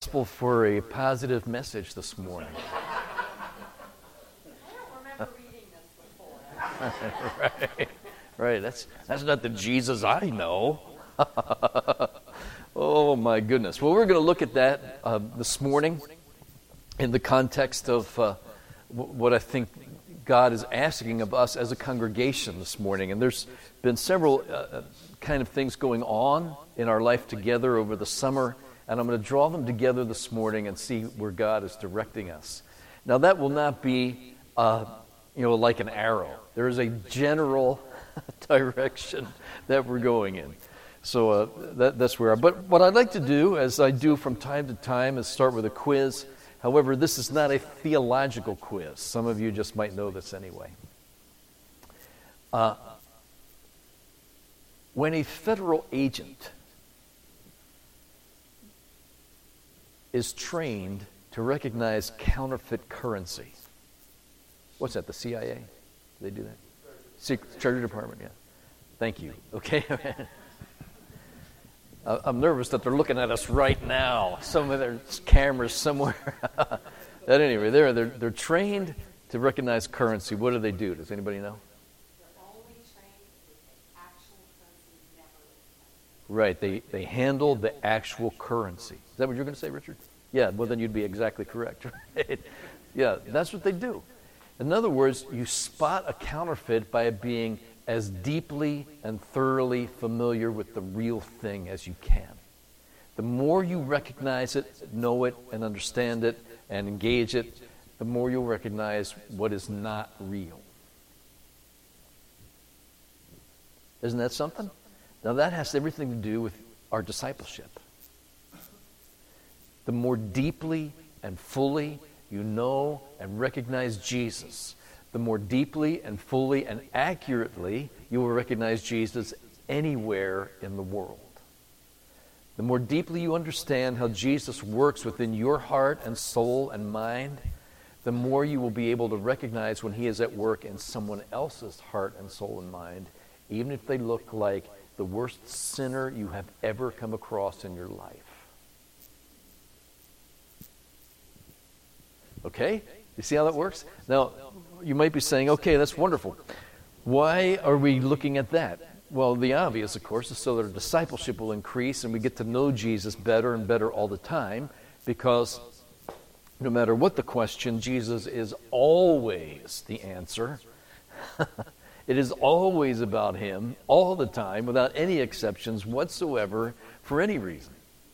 gospel for a positive message this morning. I don't remember reading this before. Right. That's not the Jesus I know. Oh, my goodness. Well, we're going to look at that this morning in the context of what I think God is asking of us as a congregation this morning. And there's been several kind of things going on in our life together over the summer, and I'm going to draw them together this morning and see where God is directing us. Now, that will not be, like an arrow. There is a general direction that we're going in. So that's where. But what I'd like to do, as I do from time to time, is start with a quiz. However, this is not a theological quiz. Some of you just might know this anyway. When a federal agent is trained to recognize counterfeit currency, what's that, the CIA? Do they do that? Treasury Department, yeah. Thank you. Okay. I'm nervous that they're looking at us right now. Some of their cameras somewhere. At any rate, they're trained to recognize currency. What do? Does anybody know? They're only trained with the actual currency, never. Right. They handle the actual currency. Is that what you're going to say, Richard? Yeah. Well, then you'd be exactly correct. Right? Yeah. That's what they do. In other words, you spot a counterfeit by being as deeply and thoroughly familiar with the real thing as you can. The more you recognize it, know it, and understand it, and engage it, the more you'll recognize what is not real. Isn't that something? Now that has everything to do with our discipleship. The more deeply and fully you know and recognize Jesus, the more deeply and fully and accurately you will recognize Jesus anywhere in the world. The more deeply you understand how Jesus works within your heart and soul and mind, the more you will be able to recognize when he is at work in someone else's heart and soul and mind, even if they look like the worst sinner you have ever come across in your life. Okay? You see how that works? Now, you might be saying, okay, that's wonderful. Why are we looking at that? Well, the obvious, of course, is so that our discipleship will increase and we get to know Jesus better and better all the time, because no matter what the question, Jesus is always the answer. It is always about him, all the time, without any exceptions whatsoever, for any reason.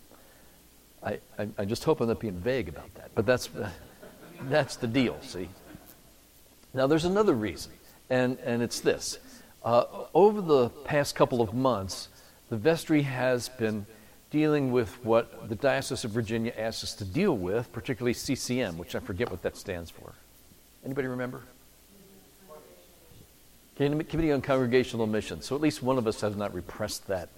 I just hope I'm not being vague about that, but that's the deal, see? Now, there's another reason, and it's this. Over the past couple of months, the vestry has been dealing with what the Diocese of Virginia asked us to deal with, particularly CCM, which I forget what that stands for. Anybody remember? Committee on Congregational Mission. So at least one of us has not repressed that.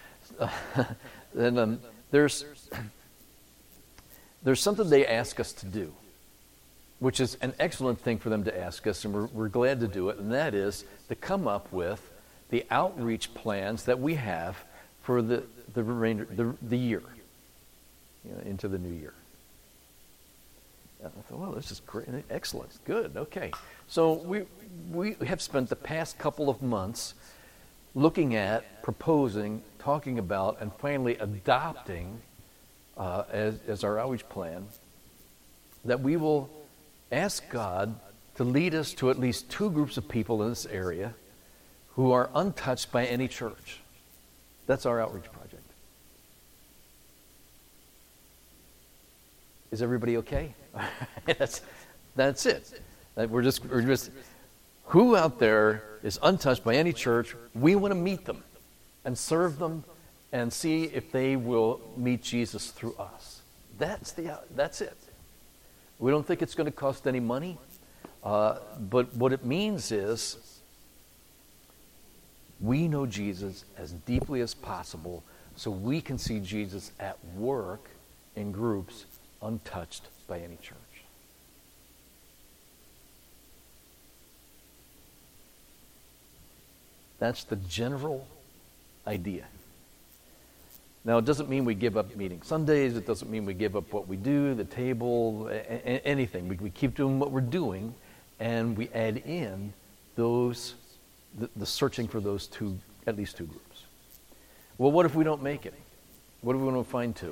Then there's something they ask us to do, which is an excellent thing for them to ask us, and we're glad to do it, and that is to come up with the outreach plans that we have for the remainder, the year, into the new year. And I thought, well, this is great, excellent, good, okay. So we have spent the past couple of months looking at, proposing, talking about, and finally adopting as our outreach plan that we will ask God to lead us to at least two groups of people in this area who are untouched by any church. That's our outreach project. Is everybody okay? That's it. We're just who out there is untouched by any church? We want to meet them and serve them and see if they will meet Jesus through us. That's it. We don't think it's going to cost any money, but what it means is we know Jesus as deeply as possible so we can see Jesus at work in groups untouched by any church. That's the general idea. Now, it doesn't mean we give up meeting Sundays. It doesn't mean we give up what we do, the table, anything. We keep doing what we're doing, and we add in those, the searching for those two, at least two groups. Well, what if we don't make it? What if we don't find two?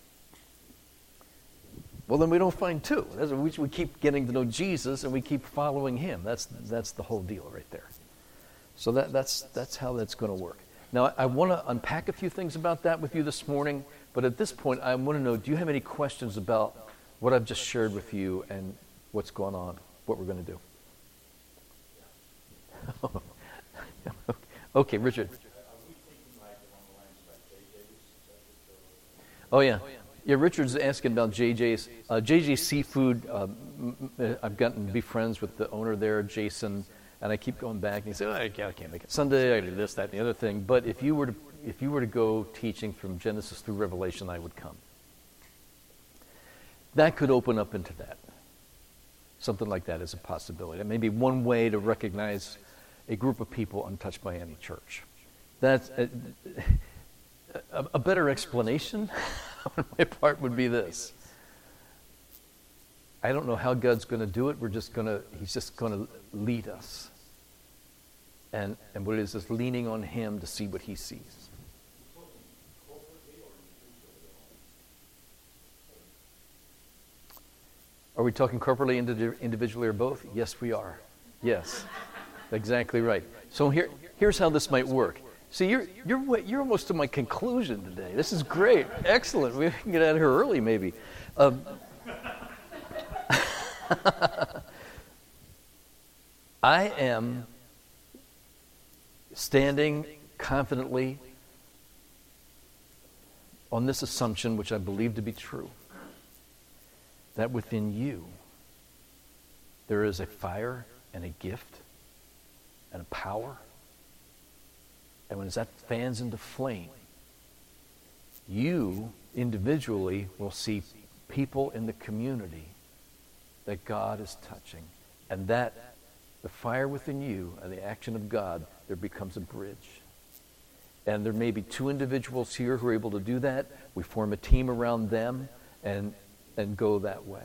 Well, then we don't find two. We keep getting to know Jesus, and we keep following him. That's the whole deal right there. So that's how that's going to work. Now, I want to unpack a few things about that with you this morning, but at this point, I want to know, do you have any questions about what I've just shared with you and what's going on, what we're going to do? Okay, Richard. Oh, yeah. Yeah, Richard's asking about JJ's. JJ's Seafood, I've gotten to be friends with the owner there, Jason, and I keep going back and he says, oh, I can't make it Sunday, I do this, that, and the other thing. But if you were to go teaching from Genesis through Revelation, I would come. That could open up into that. Something like that is a possibility. It may be one way to recognize a group of people untouched by any church. That's a better explanation on my part would be this. I don't know how God's going to do it. He's just going to lead us. And what it is leaning on him to see what he sees. Are we talking corporately, individually, or both? Yes, we are. Yes, exactly right. So here's how this might work. See, you're almost to my conclusion today. This is great. Excellent. We can get out of here early, maybe. I am standing confidently on this assumption, which I believe to be true, that within you there is a fire and a gift and a power. And when that fans into flame, you individually will see people in the community that God is touching. And that the fire within you and the action of God, there becomes a bridge. And there may be two individuals here who are able to do that. We form a team around them and go that way.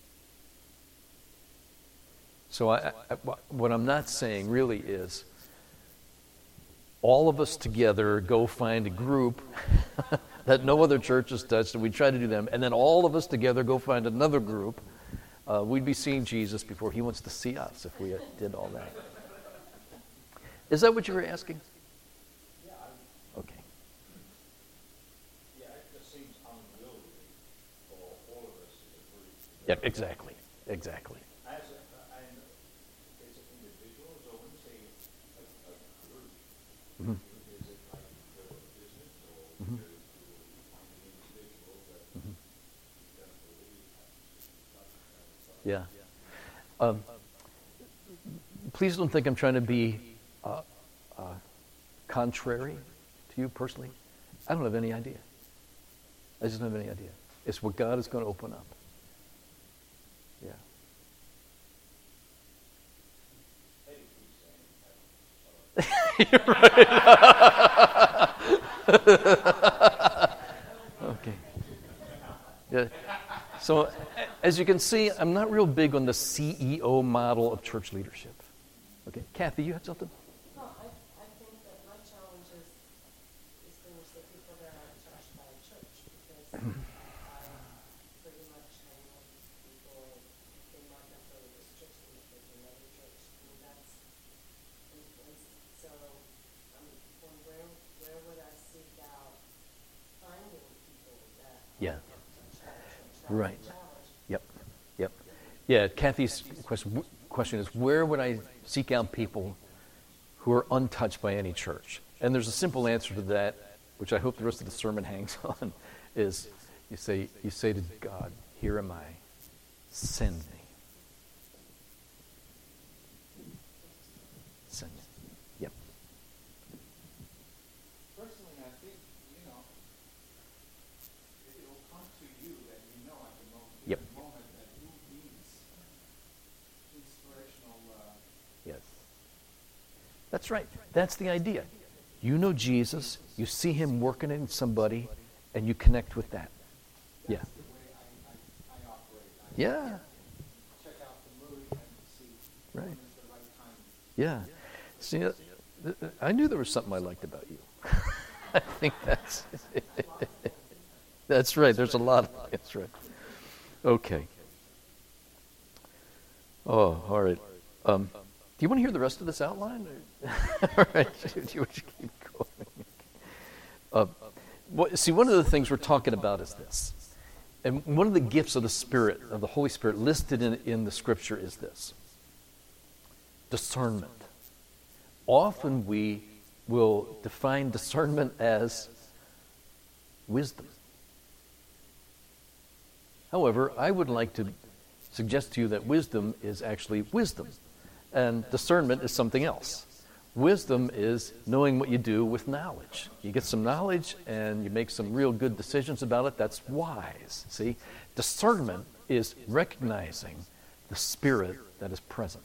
So what I'm not saying really is all of us together go find a group that no other church has touched, and we try to do them, and then all of us together go find another group. We'd be seeing Jesus before he wants to see us if we did all that. Is that what you were asking? Yeah. Okay. Yeah, it just seems unwieldy for all of us as a group. Yeah, exactly. Exactly. And it's individuals, or when you say a group, Mm-hmm. is it like a business, or do you find an individual that you don't believe? Yeah. Please don't think I'm trying to be contrary to you personally. I don't have any idea. I just don't have any idea. It's what God is going to open up. Yeah. Okay. Yeah. So, as you can see, I'm not real big on the CEO model of church leadership. Okay, Kathy, you have something? No, I think that my challenge is distinguish the people that are touched by a church, because I pretty much hang with people in not necessarily this church, but in another church. And that's, and so, from where would I seek out finding people that Yeah. are touched by a church? That's Right. the challenge. Yep. Yeah, Kathy's question is, where would I seek out people who are untouched by any church? And there's a simple answer to that, which I hope the rest of the sermon hangs on, is you say to God, here am I, send me. Send me. Yep. Personally, I think, it'll come to you that you know at the moment, Yep. that who needs inspirational. Yes. That's right. That's the idea. You know Jesus, you see him working in somebody, and you connect with that. Yeah. That's the way I operate. Yeah. Check out the mood and see when Right. is the right time. Yeah. See, I knew there was something I liked about you. I think that's right. There's a lot of that's right. Okay. Oh, all right. Do you want to hear the rest of this outline? All right. Do you want to keep going? See, one of the things we're talking about is this. And one of the gifts of the Spirit, of the Holy Spirit, listed in the Scripture is this. Discernment. Often we will define discernment as wisdom. However, I would like to suggest to you that wisdom is actually wisdom, and discernment is something else. Wisdom is knowing what you do with knowledge. You get some knowledge and you make some real good decisions about it. That's wise. See, discernment is recognizing the Spirit that is present.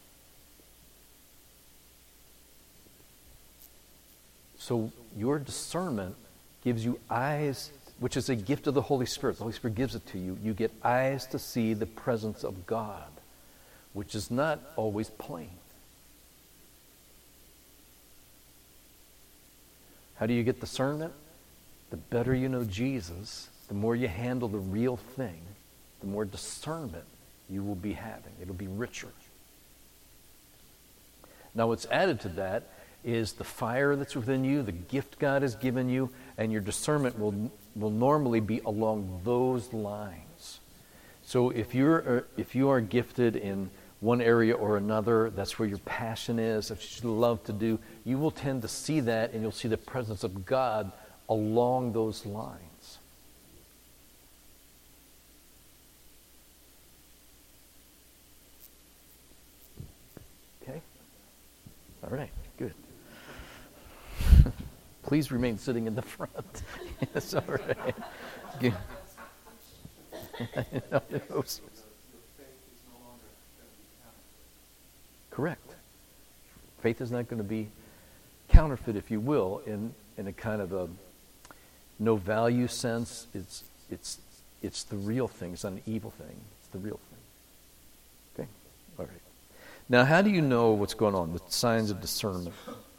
So your discernment gives you eyes, which is a gift of the Holy Spirit. The Holy Spirit gives it to you. You get eyes to see the presence of God, which is not always plain. How do you get discernment? The better you know Jesus, the more you handle the real thing, the more discernment you will be having. It'll be richer. Now what's added to that is the fire that's within you, the gift God has given you, and your discernment will normally be along those lines. So if you are gifted in one area or another, that's where your passion is, that's what you love to do, you will tend to see that, and you'll see the presence of God along those lines. Okay? All right, good. Please remain sitting in the front. It's all right. Good. Correct. Faith is not going to be counterfeit, if you will, in a kind of a no value sense. It's the real thing. It's not an evil thing. It's the real thing. Okay? All right. Now, how do you know what's going on? The signs of discernment.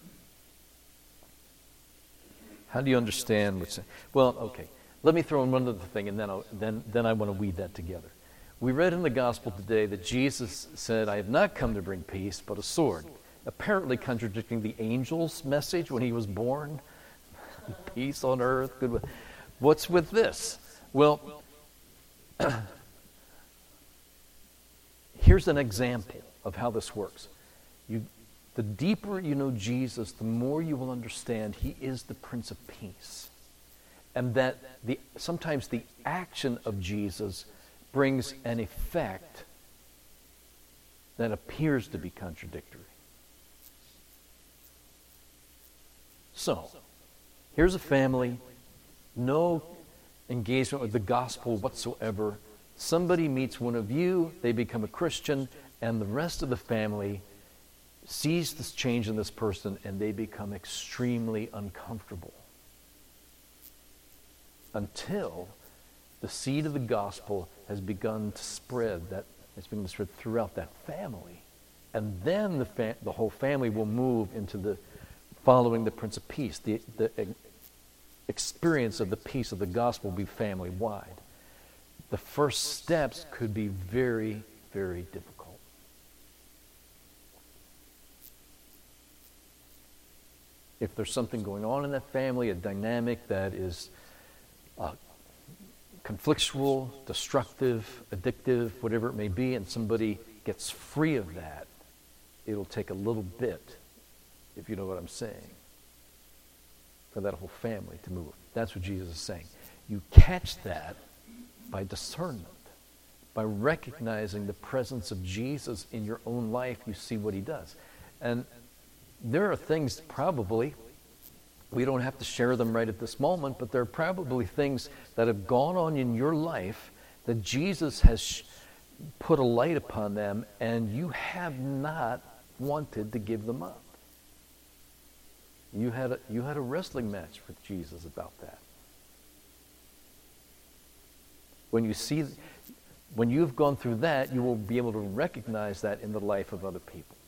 How do you understand what's... Well, okay. Let me throw in one other thing, and then I want to weave that together. We read in the gospel today that Jesus said, I have not come to bring peace, but a sword. Apparently contradicting the angel's message when he was born. Peace on earth. Good. What's with this? Well, here's an example of how this works. The deeper you know Jesus, the more you will understand he is the Prince of Peace. And that sometimes the action of Jesus brings an effect that appears to be contradictory. So, here's a family, no engagement with the gospel whatsoever. Somebody meets one of you, they become a Christian, and the rest of the family sees this change in this person, and they become extremely uncomfortable. Until the seed of the gospel has begun to spread, throughout that family. And then the whole family will move into the following the Prince of Peace. The experience of the peace of the gospel will be family-wide. The first steps could be very, very difficult. If there's something going on in that family, a dynamic that is conflictual, destructive, addictive, whatever it may be, and somebody gets free of that, it'll take a little bit, if you know what I'm saying, for that whole family to move. That's what Jesus is saying. You catch that by discernment, by recognizing the presence of Jesus in your own life. You see what he does. And there are things probably, we don't have to share them right at this moment, but there are probably things that have gone on in your life that Jesus has put a light upon them, and you have not wanted to give them up. You had a wrestling match with Jesus about that. When you've gone through that, you will be able to recognize that in the life of other people.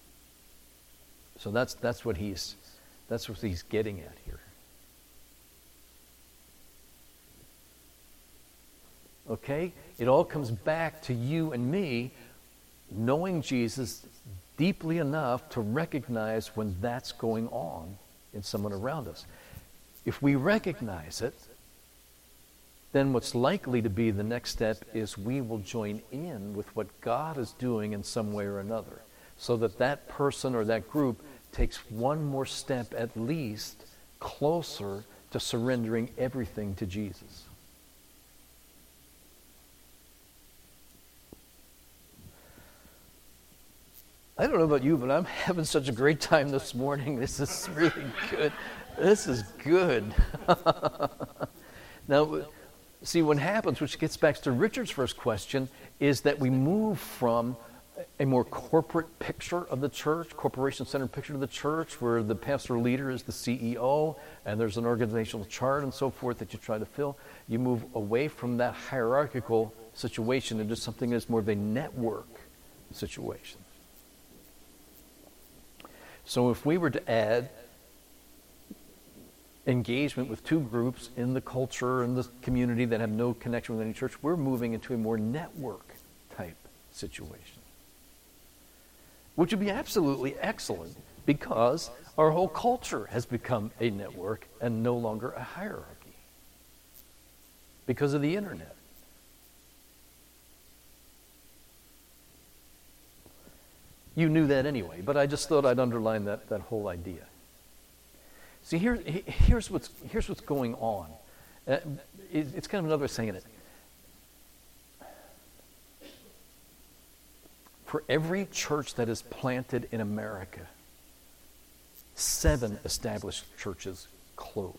So that's what he's getting at here. Okay? It all comes back to you and me knowing Jesus deeply enough to recognize when that's going on in someone around us. If we recognize it, then what's likely to be the next step is we will join in with what God is doing in some way or another, so that that person or that group takes one more step at least closer to surrendering everything to Jesus. I don't know about you, but I'm having such a great time this morning. This is really good. This is good. Now, see, what happens, which gets back to Richard's first question, is that we move from a more corporate picture of the church, corporation-centered picture of the church, where the pastor leader is the CEO, and there's an organizational chart and so forth that you try to fill. You move away from that hierarchical situation into something that's more of a network situation. So if we were to add engagement with two groups in the culture and the community that have no connection with any church, we're moving into a more network type situation, which would be absolutely excellent because our whole culture has become a network and no longer a hierarchy because of the internet. You knew that anyway, but I just thought I'd underline that whole idea. See, here's what's going on. It's kind of another way of saying it. For every church that is planted in America, 7 established churches close.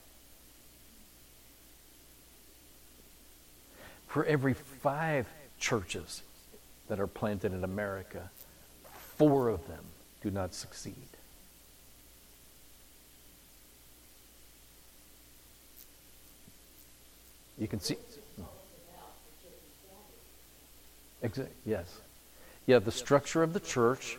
For every 5 churches that are planted in America, 4 of them do not succeed. You can see. Yes. Yeah, the structure of the church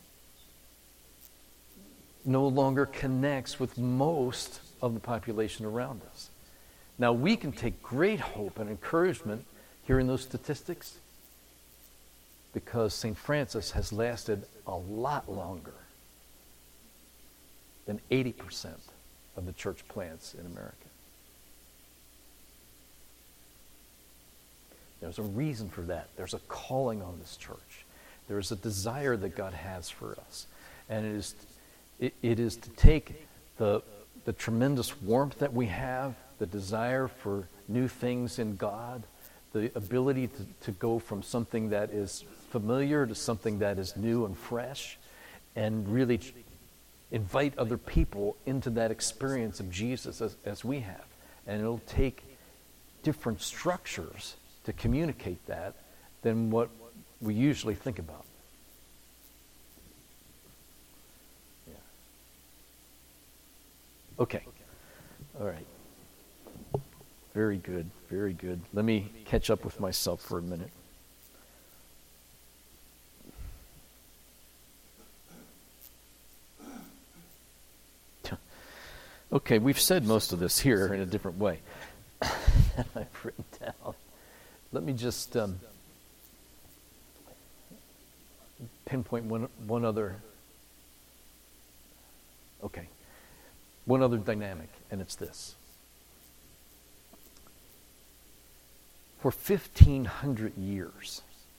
no longer connects with most of the population around us. Now, we can take great hope and encouragement hearing those statistics because St. Francis has lasted a lot longer than 80% of the church plants in America. There's a reason for that. There's a calling on this church. There's a desire that God has for us. And it is to take the tremendous warmth that we have, the desire for new things in God, the ability to go from something that is familiar to something that is new and fresh, and really invite other people into that experience of Jesus as we have. And it'll take different structures to communicate that than what we usually think about. Yeah. Okay. All right. Very good. Very good. Let me catch up with myself for a minute. Okay, we've said most of this here in a different way that I've written down. Let me just pinpoint one other dynamic, and it's this. For 1,500 years,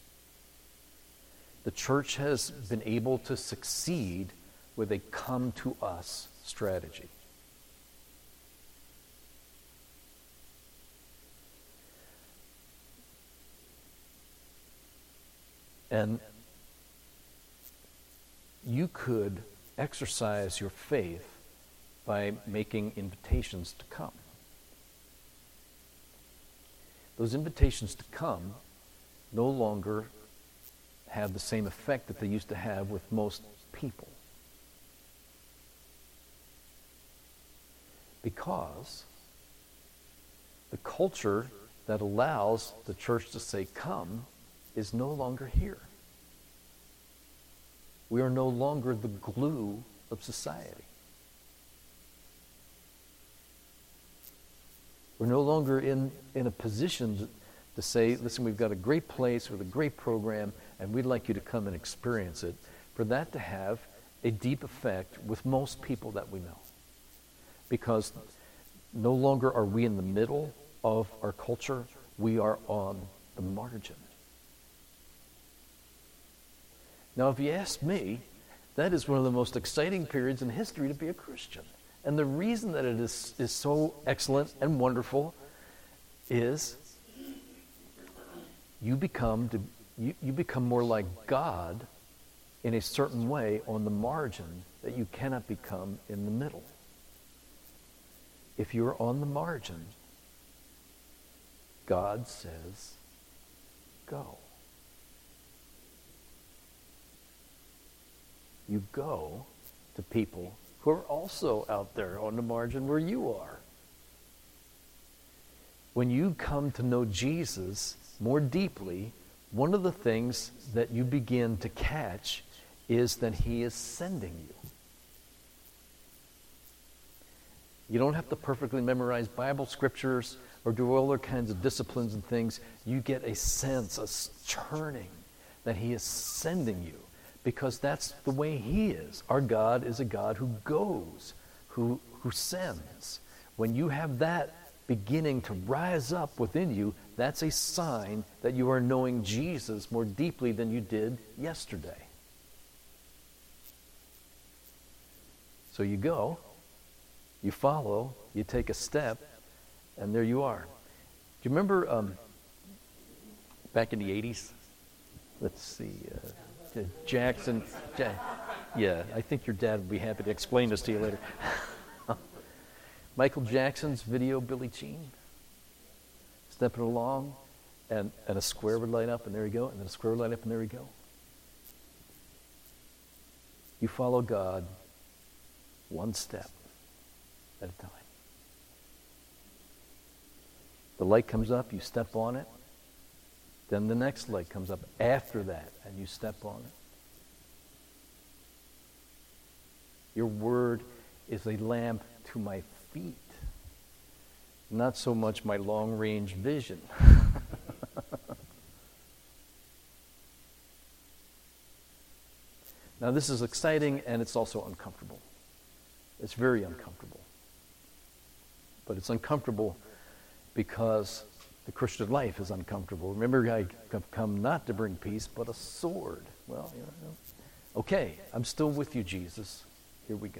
the church has been able to succeed with a come-to-us strategy. And you could exercise your faith by making invitations to come. Those invitations to come no longer have the same effect that they used to have with most people. Because the culture that allows the church to say, come, is no longer here. We are no longer the glue of society. We're no longer in a position to say, listen, we've got a great place with a great program, and we'd like you to come and experience it, for that to have a deep effect with most people that we know. Because no longer are we in the middle of our culture, we are on the margin. Now, if you ask me, that is one of the most exciting periods in history to be a Christian. And the reason that it is so excellent and wonderful is you become more like God in a certain way on the margin that you cannot become in the middle. If you're on the margin, God says, go. You go to people who are also out there on the margin where you are. When you come to know Jesus more deeply, one of the things that you begin to catch is that he is sending you. You don't have to perfectly memorize Bible scriptures or do all other kinds of disciplines and things. You get a sense, a churning, that he is sending you. Because that's the way he is. Our God is a God who goes, who sends. When you have that beginning to rise up within you, that's a sign that you are knowing Jesus more deeply than you did yesterday. So you go, you follow, you take a step, and there you are. Do you remember back in the 80s? Let's see. Jackson. Yeah, I think your dad would be happy to explain this to you later. Michael Jackson's video, Billie Jean. Stepping along, and a square would light up, and there you go, and then a square would light up, and there you go. You follow God one step at a time. The light comes up, you step on it. Then the next light comes up after that, and you step on it. Your word is a lamp to my feet, not so much my long-range vision. Now, this is exciting, and it's also uncomfortable. It's very uncomfortable. But it's uncomfortable because the Christian life is uncomfortable. Remember, I have come not to bring peace, but a sword. Well, okay, I'm still with you, Jesus. Here we go.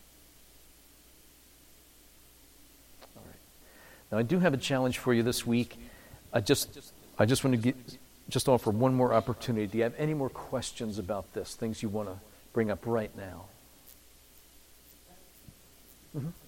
All right. Now, I do have a challenge for you this week. I just want to just offer one more opportunity. Do you have any more questions about this? Things you want to bring up right now? Mm-hmm.